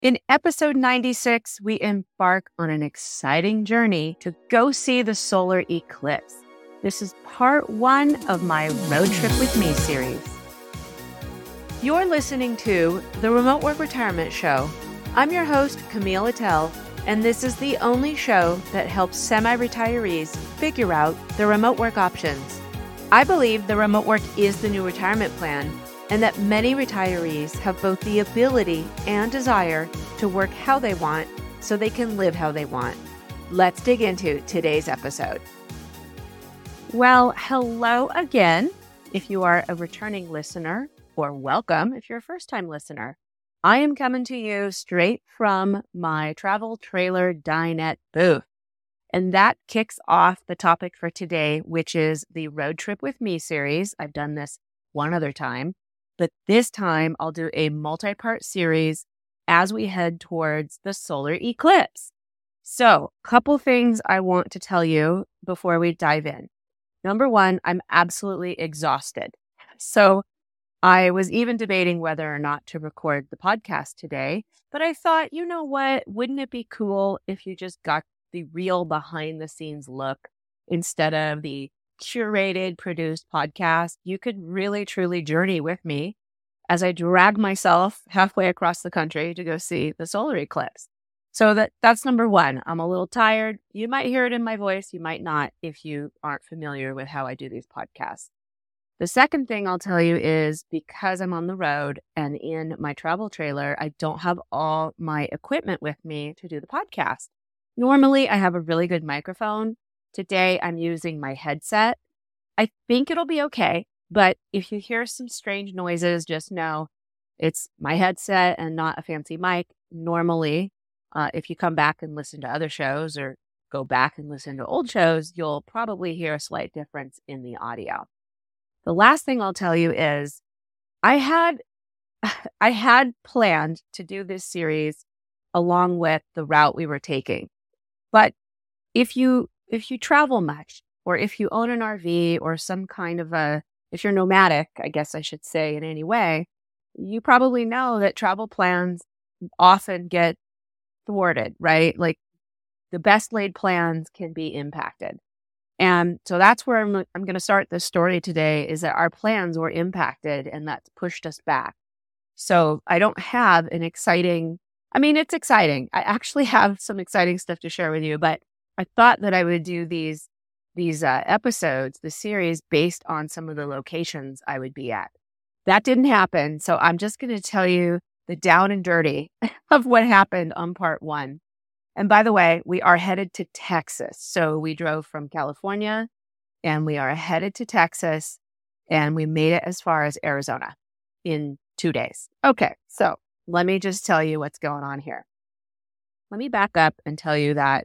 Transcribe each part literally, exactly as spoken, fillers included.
In episode ninety-six, we embark on an exciting journey to go see the solar eclipse. This is part one of my Road Trip With Me series. You're listening to the Remote Work Retirement Show. I'm your host, Camille Attell, and this is the only show that helps semi-retirees figure out their remote work options. I believe the remote work is the new retirement plan, and that many retirees have both the ability and desire to work how they want so they can live how they want. Let's dig into today's episode. Well, hello again. If you are a returning listener, or welcome if you're a first-time listener. I am coming to you straight from my travel trailer dinette booth. And that kicks off the topic for today, which is the Road Trip With Me series. I've done this one other time. But this time, I'll do a multi-part series as we head towards the solar eclipse. So, a couple things I want to tell you before we dive in. Number one, I'm absolutely exhausted. So, I was even debating whether or not to record the podcast today. But I thought, you know what? Wouldn't it be cool if you just got the real behind-the-scenes look instead of the curated, produced podcast? You could really, truly journey with me as I drag myself halfway across the country to go see the solar eclipse. So that that's number one. I'm a little tired. You might hear it in my voice. You might not if you aren't familiar with how I do these podcasts. The second thing I'll tell you is because I'm on the road and in my travel trailer, I don't have all my equipment with me to do the podcast. Normally, I have a really good microphone. Today, I'm using my headset. I think it'll be okay, but if you hear some strange noises, just know it's my headset and not a fancy mic. Normally, uh, if you come back and listen to other shows or go back and listen to old shows, you'll probably hear a slight difference in the audio. The last thing I'll tell you is I had I had planned to do this series along with the route we were taking. But if you if you travel much, or if you own an R V or some kind of a, if you're nomadic, I guess I should say in any way, you probably know that travel plans often get thwarted, right? Like the best laid plans can be impacted. And so that's where I'm, I'm going to start this story today, is that our plans were impacted and that's pushed us back. So I don't have an exciting, I mean, it's exciting. I actually have some exciting stuff to share with you, but I thought that I would do these these uh, episodes, the series, based on some of the locations I would be at. That didn't happen. So I'm just going to tell you the down and dirty of what happened on part one. And by the way, we are headed to Texas. So we drove from California and we are headed to Texas and we made it as far as Arizona in two days. Okay, so let me just tell you what's going on here. Let me back up and tell you that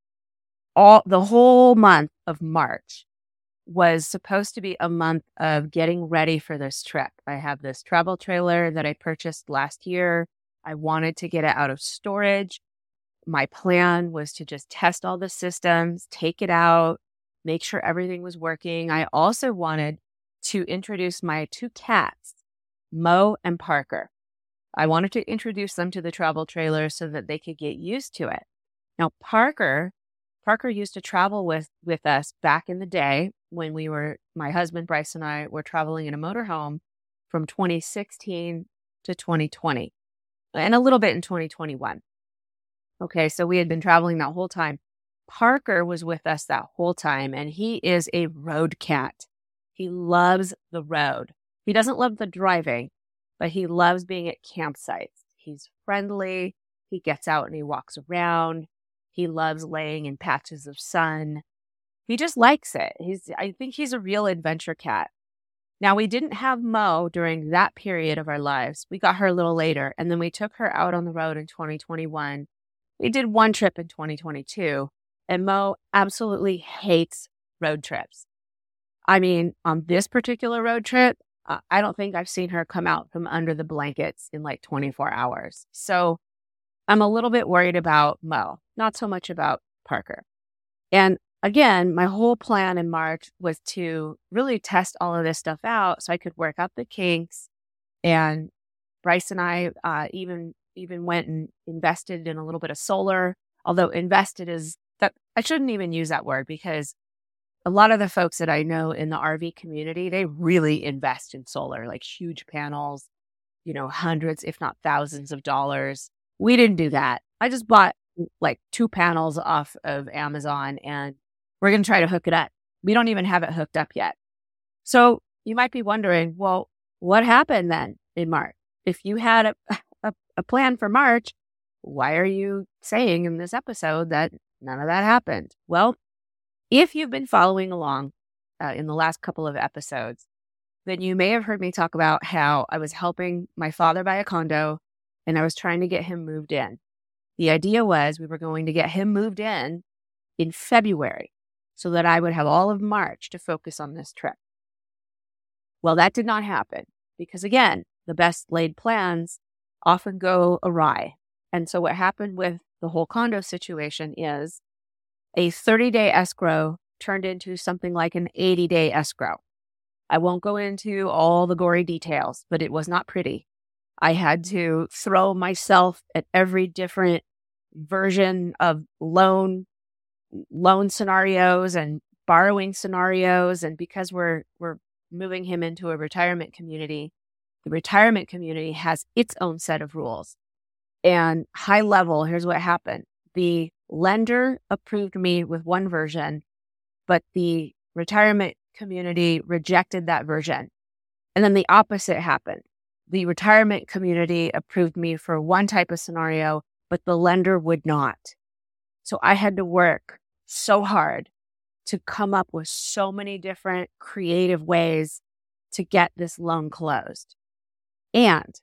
all the whole month of March was supposed to be a month of getting ready for this trip. I have this travel trailer that I purchased last year. I wanted to get it out of storage. My plan was to just test all the systems, take it out, make sure everything was working. I also wanted to introduce my two cats, Mo and Parker. I wanted to introduce them to the travel trailer so that they could get used to it. Now, Parker, Parker used to travel with, with us back in the day when we were, my husband, Bryce, and I were traveling in a motorhome from twenty sixteen to twenty twenty and a little bit in twenty twenty-one. Okay, so we had been traveling that whole time. Parker was with us that whole time, and he is a road cat. He loves the road. He doesn't love the driving, but he loves being at campsites. He's friendly. He gets out and he walks around. He loves laying in patches of sun. He just likes it. He's, I think he's a real adventure cat. Now, we didn't have Mo during that period of our lives. We got her a little later, and then we took her out on the road in twenty twenty-one. We did one trip in twenty twenty-two, and Mo absolutely hates road trips. I mean, on this particular road trip, uh, I don't think I've seen her come out from under the blankets in like twenty-four hours. So I'm a little bit worried about Mo, not so much about Parker. And again, my whole plan in March was to really test all of this stuff out so I could work out the kinks. And Bryce and I uh, even even went and invested in a little bit of solar, although invested is that I shouldn't even use that word because a lot of the folks that I know in the R V community, they really invest in solar, like huge panels, you know, hundreds, if not thousands of dollars. We didn't do that. I just bought like two panels off of Amazon and we're going to try to hook it up. We don't even have it hooked up yet. So you might be wondering, well, what happened then in March? If you had a, a, a plan for March, why are you saying in this episode that none of that happened? Well, if you've been following along uh, in the last couple of episodes, then you may have heard me talk about how I was helping my father buy a condo and I was trying to get him moved in. The idea was we were going to get him moved in in February so that I would have all of March to focus on this trip. Well, that did not happen because, again, the best laid plans often go awry. And so what happened with the whole condo situation is a thirty-day escrow turned into something like an eighty-day escrow. I won't go into all the gory details, but it was not pretty. I had to throw myself at every different version of loan loan scenarios and borrowing scenarios. And because we're we're moving him into a retirement community, the retirement community has its own set of rules. And high level, here's what happened. The lender approved me with one version, but the retirement community rejected that version. And then the opposite happened. The retirement community approved me for one type of scenario, but the lender would not. So I had to work so hard to come up with so many different creative ways to get this loan closed. And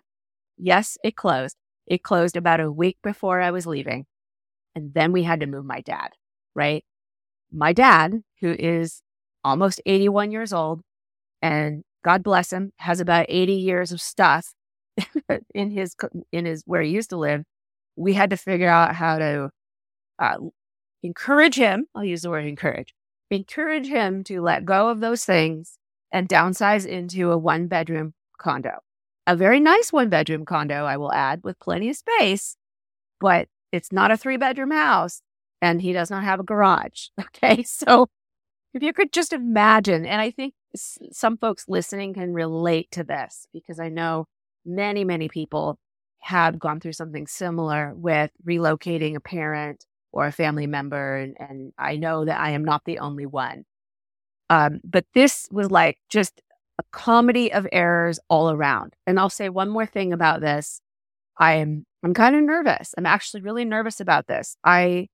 yes, it closed. It closed about a week before I was leaving. And then we had to move my dad, right? My dad, who is almost eighty-one years old, and God bless him, has about eighty years of stuff in his, in his, where he used to live. We had to figure out how to uh, encourage him. I'll use the word encourage, encourage him to let go of those things and downsize into a one bedroom condo, a very nice one bedroom condo, I will add, with plenty of space, but it's not a three bedroom house and he does not have a garage. Okay. So if you could just imagine, and I think s- some folks listening can relate to this because I know many, many people have gone through something similar with relocating a parent or a family member. And, and I know that I am not the only one. Um, but this was like just a comedy of errors all around. And I'll say one more thing about this. I'm I'm kind of nervous. I'm actually really nervous about this. I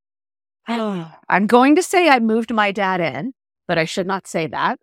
I'm going to say I moved my dad in, but I should not say that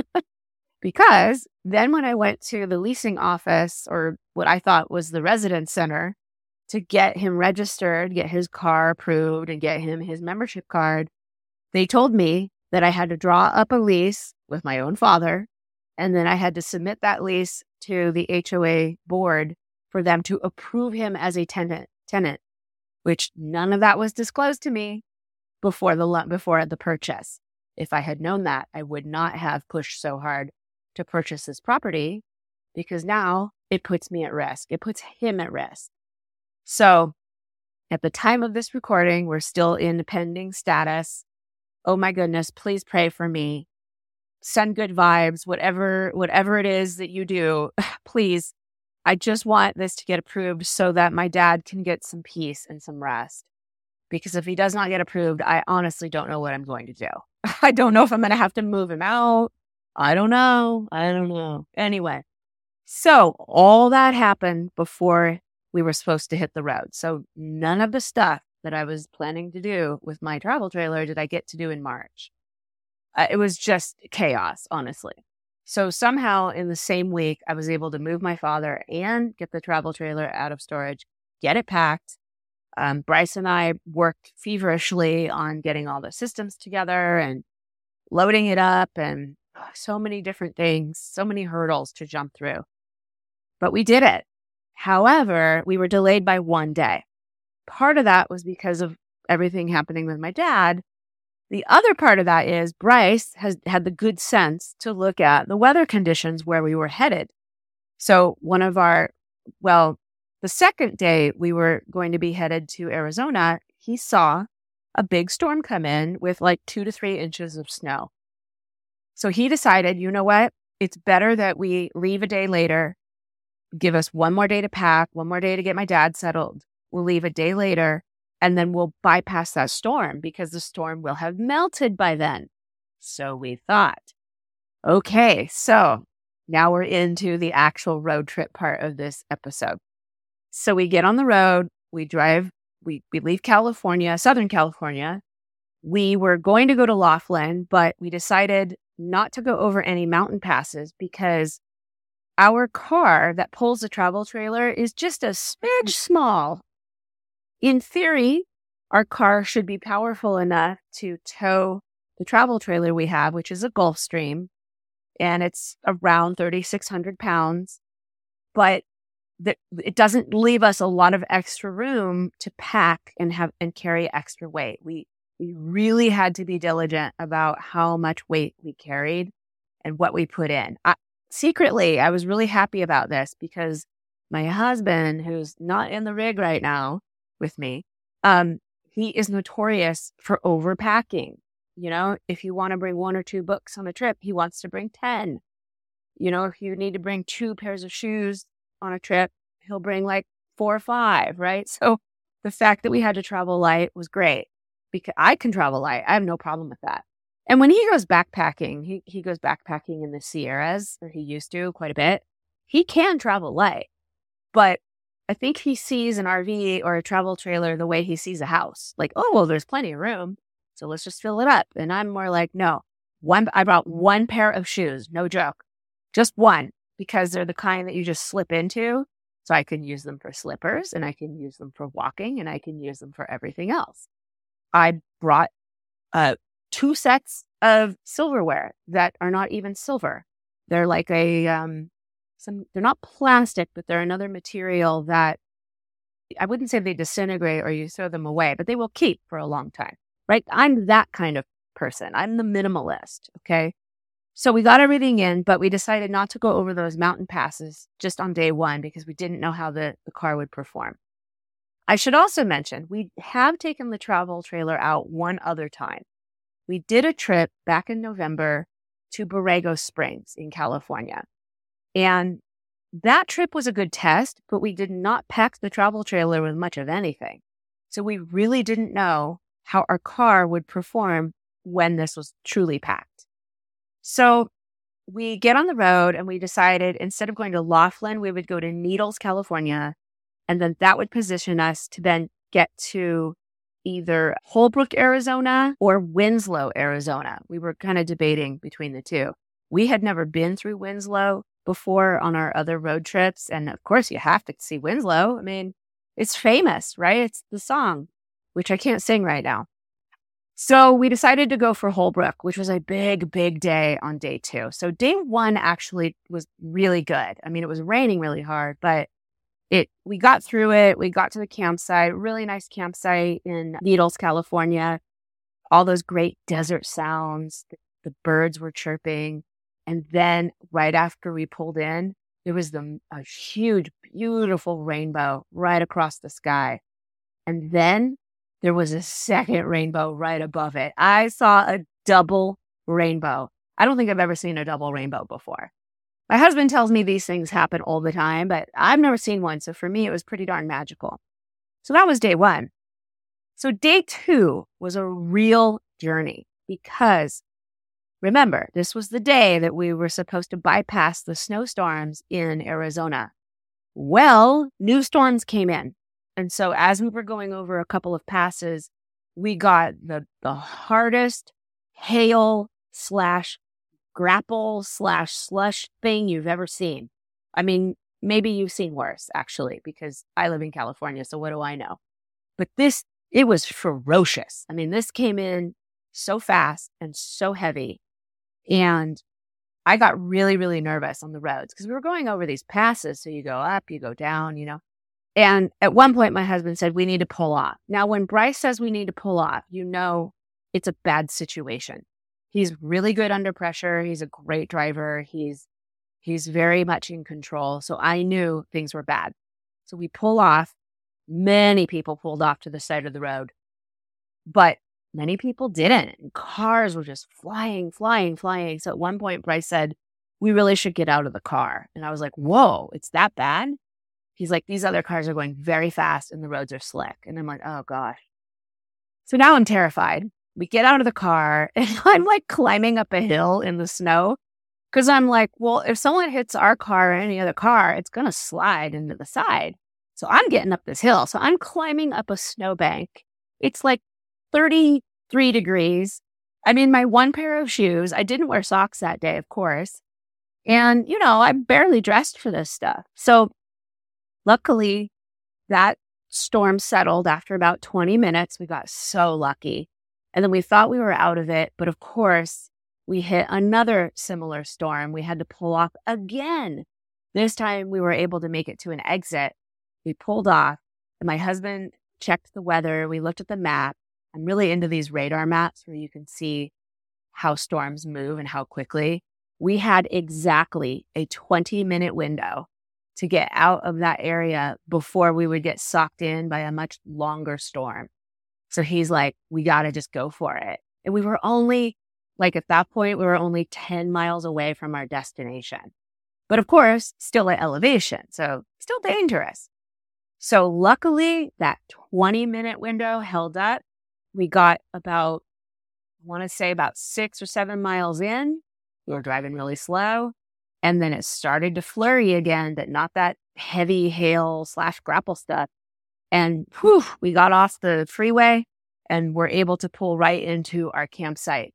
because then when I went to the leasing office, or what I thought was the residence center, to get him registered, get his car approved, and get him his membership card, they told me that I had to draw up a lease with my own father, and then I had to submit that lease to the H O A board for them to approve him as a tenant, tenant, which none of that was disclosed to me before the before the purchase. If I had known that, I would not have pushed so hard to purchase this property because now it puts me at risk. It puts him at risk. So at the time of this recording, we're still in pending status. Oh my goodness, please pray for me. Send good vibes, whatever, whatever it is that you do, please. I just want this to get approved so that my dad can get some peace and some rest. Because if he does not get approved, I honestly don't know what I'm going to do. I don't know if I'm going to have to move him out. I don't know. I don't know. Anyway, so all that happened before we were supposed to hit the road. So none of the stuff that I was planning to do with my travel trailer did I get to do in March. Uh, it was just chaos, honestly. So somehow in the same week, I was able to move my father and get the travel trailer out of storage, get it packed. Um, Bryce and I worked feverishly on getting all the systems together and loading it up, and so many different things, so many hurdles to jump through. But we did it. However, we were delayed by one day. Part of that was because of everything happening with my dad. The other part of that is Bryce has had the good sense to look at the weather conditions where we were headed. So one of our, well, The second day we were going to be headed to Arizona, he saw a big storm come in with like two to three inches of snow. So he decided, you know what? It's better that we leave a day later, give us one more day to pack, one more day to get my dad settled. We'll leave a day later, and then we'll bypass that storm because the storm will have melted by then. So we thought. Okay, so now we're into the actual road trip part of this episode. So we get on the road, we drive, we, we leave California, Southern California. We were going to go to Laughlin, but we decided not to go over any mountain passes because our car that pulls the travel trailer is just a smidge small. In theory, our car should be powerful enough to tow the travel trailer we have, which is a Gulfstream, and it's around thirty-six hundred pounds, but the, it doesn't leave us a lot of extra room to pack and have and carry extra weight. We we really had to be diligent about how much weight we carried and what we put in. I, secretly, I was really happy about this because my husband, who's not in the rig right now with me, um, he is notorious for overpacking. You know, if you want to bring one or two books on a trip, he wants to bring ten. You know, if you need to bring two pairs of shoes on a trip, he'll bring like four or five, right? So the fact that we had to travel light was great because I can travel light. I have no problem with that. And when he goes backpacking, he, he goes backpacking in the Sierras, or he used to quite a bit. He can travel light, but I think he sees an R V or a travel trailer the way he sees a house. Like, oh, well, there's plenty of room, so let's just fill it up. And I'm more like, no, one. I brought one pair of shoes, no joke, just one, because they're the kind that you just slip into. So I can use them for slippers, and I can use them for walking, and I can use them for everything else. I brought uh, two sets of silverware that are not even silver. They're like a, um, some, they're not plastic, but they're another material that I wouldn't say they disintegrate or you throw them away, but they will keep for a long time, right? I'm that kind of person. I'm the minimalist, okay? So we got everything in, but we decided not to go over those mountain passes just on day one because we didn't know how the, the car would perform. I should also mention, we have taken the travel trailer out one other time. We did a trip back in November to Borrego Springs in California. And that trip was a good test, but we did not pack the travel trailer with much of anything. So we really didn't know how our car would perform when this was truly packed. So we get on the road and we decided instead of going to Laughlin, we would go to Needles, California. And then that would position us to then get to either Holbrook, Arizona or Winslow, Arizona. We were kind of debating between the two. We had never been through Winslow before on our other road trips. And of course, you have to see Winslow. I mean, it's famous, right? It's the song, which I can't sing right now. So we decided to go for Holbrook, which was a big, big day on day two. So day one actually was really good. I mean, it was raining really hard, but it we got through it. We got to the campsite, really nice campsite in Needles, California. All those great desert sounds. The, the birds were chirping. And then right after we pulled in, there was the, a huge, beautiful rainbow right across the sky. And then there was a second rainbow right above it. I saw a double rainbow. I don't think I've ever seen a double rainbow before. My husband tells me these things happen all the time, but I've never seen one. So for me, it was pretty darn magical. So that was day one. So day two was a real journey because remember, this was the day that we were supposed to bypass the snowstorms in Arizona. Well, new storms came in. And so as we were going over a couple of passes, we got the, the hardest hail slash grapple slash slush thing you've ever seen. I mean, maybe you've seen worse, actually, because I live in California, so what do I know? But this, it was ferocious. I mean, this came in so fast and so heavy. And I got really, really nervous on the roads because we were going over these passes. So you go up, you go down, you know. And at one point, my husband said, we need to pull off. Now, when Bryce says we need to pull off, you know it's a bad situation. He's really good under pressure. He's a great driver. He's he's very much in control. So I knew things were bad. So we pull off. Many people pulled off to the side of the road, but many people didn't. And cars were just flying, flying, flying. So at one point, Bryce said, we really should get out of the car. And I was like, whoa, it's that bad? He's like, these other cars are going very fast and the roads are slick. And I'm like, oh gosh. So now I'm terrified. We get out of the car and I'm like climbing up a hill in the snow because I'm like, well, if someone hits our car or any other car, it's going to slide into the side. So I'm getting up this hill. So I'm climbing up a snowbank. It's like thirty-three degrees. I'm in my one pair of shoes. I didn't wear socks that day, of course. And, you know, I'm barely dressed for this stuff. So luckily, that storm settled after about twenty minutes. We got so lucky. And then we thought we were out of it. But of course, we hit another similar storm. We had to pull off again. This time, we were able to make it to an exit. We pulled off. And my husband checked the weather. We looked at the map. I'm really into these radar maps where you can see how storms move and how quickly. We had exactly a twenty minute window to get out of that area before we would get sucked in by a much longer storm. So he's like, we got to just go for it. And we were only, like at that point, we were only ten miles away from our destination. But of course, still at elevation, so still dangerous. So luckily, that twenty minute window held up. We got about, I want to say about six or seven miles in. We were driving really slow. And then it started to flurry again, but not that heavy hail slash grapple stuff. And whew, we got off the freeway and were able to pull right into our campsite.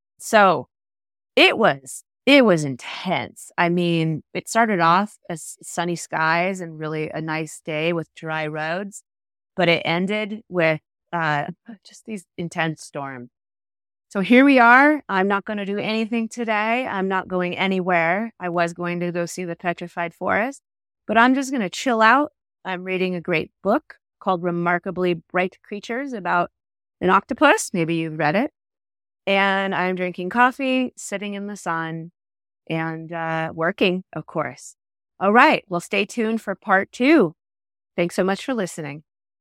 So it was, it was intense. I mean, it started off as sunny skies and really a nice day with dry roads, but it ended with uh, just these intense storms. So here we are. I'm not going to do anything today. I'm not going anywhere. I was going to go see the Petrified Forest, but I'm just going to chill out. I'm reading a great book called Remarkably Bright Creatures about an octopus. Maybe you've read it. And I'm drinking coffee, sitting in the sun, and uh, working, of course. All right. Well, stay tuned for part two. Thanks so much for listening.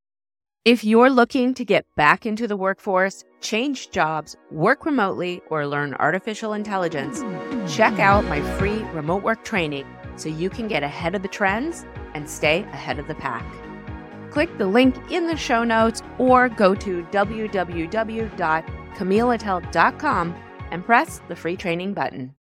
If you're looking to get back into the workforce, change jobs, work remotely, or learn artificial intelligence, check out my free remote work training so you can get ahead of the trends and stay ahead of the pack. Click the link in the show notes or go to w w w dot camille attell dot com and press the free training button.